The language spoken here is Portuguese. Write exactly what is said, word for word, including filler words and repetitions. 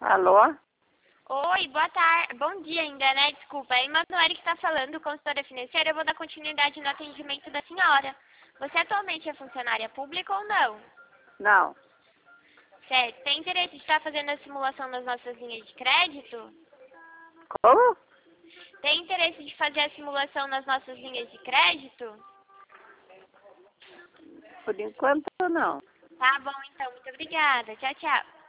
Alô? Oi, boa tarde. Bom dia ainda, né? Desculpa. É a Emanuele que está falando, consultora financeira. Eu vou dar continuidade no atendimento da senhora. Você atualmente é funcionária pública ou não? Não. Certo. Tem interesse de estar fazendo a simulação nas nossas linhas de crédito? Como? Tem interesse de fazer a simulação nas nossas linhas de crédito? Por enquanto, não. Tá bom, então. Muito obrigada. Tchau, tchau.